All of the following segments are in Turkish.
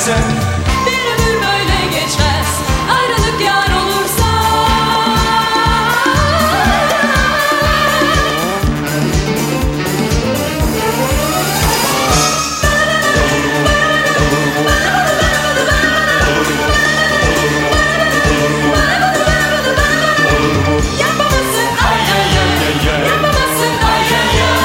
severse. Bir ömür böyle geçmez, ayrılık yar olursa. Yapamazsın ay ay ay, yapamazsın ay ay ay.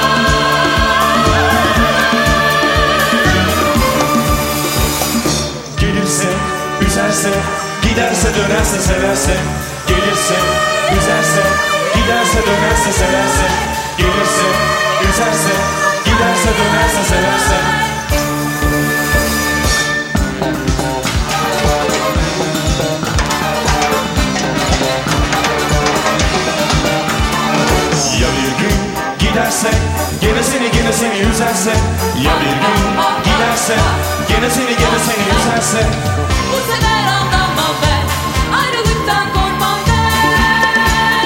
Gelirse, üzerse, giderse dönerse severse. Gelirse, üzerse, giderse dönerse severse. Gelirse, üzerse, giderse dönerse severse. Ya bir gün giderse, gene seni üzerse. Ya bir gün giderse, gene seni üzerse. Bu sefer aldanmam ben, ayrılıktan korkmam ben.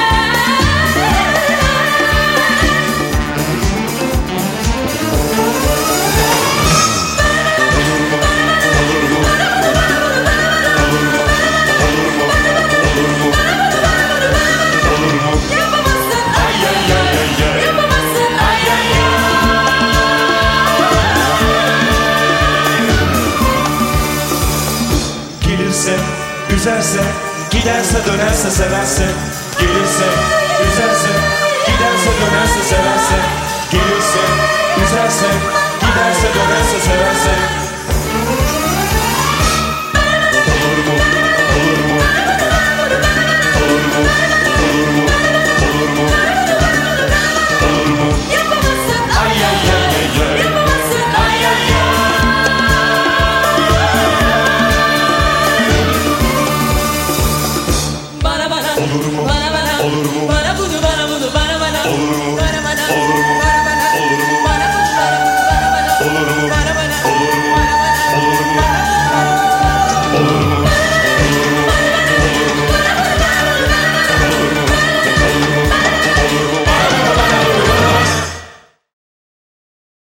Yapamazsın ay ay ay, yapamazsın ay ay ay. Gelirse, üzerse, giderse dönerse severse. Gelirse, üzerse, giderse dönerse severse. Gelirse, üzerse, giderse dönerse severse. Olur mu? Olur mu? Olur mu? Olur mu? Olur mu? Olur mu? Yapamazsın Ay ay ay ay ay. yapamazsın ay ay ay. Bana Olur mu?